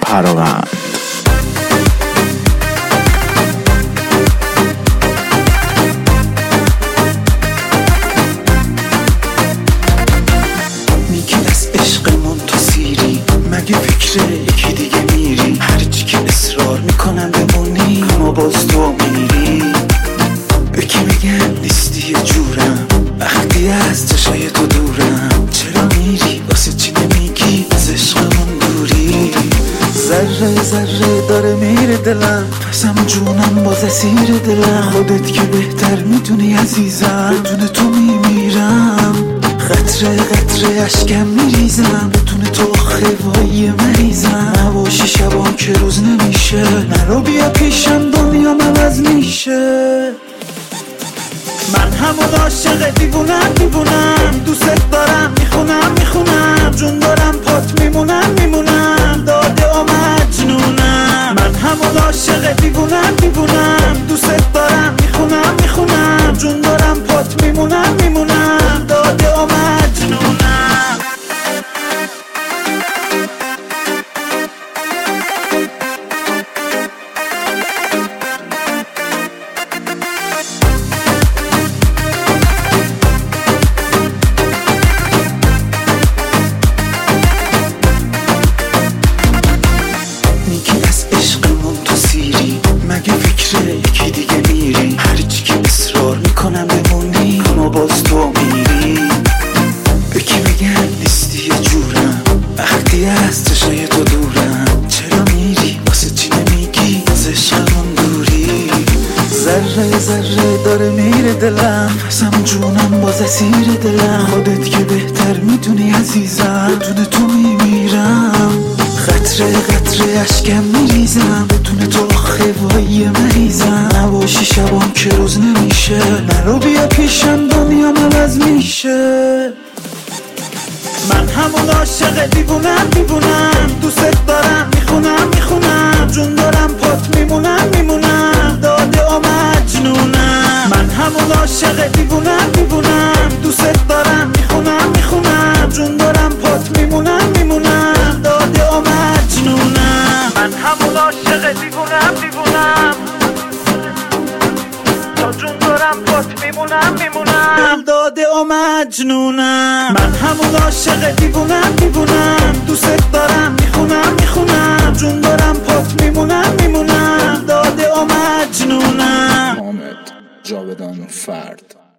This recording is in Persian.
پراغند. میگی از عشقمون تو سیری، مگه فکر یکی دیگه میری؟ هرچی که اصرار میکنن بمونی اما باز تو میری. به کی میگن نیستی یه جورم وقتی از چشای تو دورم؟ چرا میری؟ واسه چی نمیگی از عشقمون دوری؟ ذره ذره داره میره دلم، پسم جونم باز اسیر دلم. خودت که بهتر میدونی عزیزم، بدون تو میمیرم. قطره قطره اشکم میریزم، بدون تو خوایی مریضم. نباشی شبام که روز نمیشه، نرو بیا پیشم دنیام عوض میشه. من همون عاشق دیوونم دیوونم، دوست دارم میخونم جون دارم پات میمونم داده و مجنونم. من همون عاشق دیوونم دوست دارم میخونم جون دارم پات میمونم داده و مجنونم. مگه فکر یکی دیگه میری؟ هرچی که اصرار میکنم بمونی اما باز تو میری. به کی میگن نیستی یه جورم وقتی از چشای تو دورم؟ چرا میری؟ واسه چی نمیگی از عشقمون دوری؟ ذره ذره داره میره دلم، پسم جونم باز اسیر دلم. خودت که بهتر میدونی عزیزم، بدون تو میمیرم. قطره قطره اشکم میریزم، بدون تو خوایی مریضم. نباشی شبام که روز نمیشه، نرو بیا پیشم دنیام عوض میشه. من همون عاشق دیوونم دوست دارم میخونم جون دارم پات میمونم داده و مجنونم. من همون عاشق دیوونم دوست دارم میخونم جون دارم پات میمونم داده و مجنونم. من همون عاشق دیوونم تا جون دارم پات میمونم داده و مجنونم. من همون عاشق دیوونم دوست دارم میخونم جون دارم پات میمونم داده و مجنونم. حامد جاودان فرد.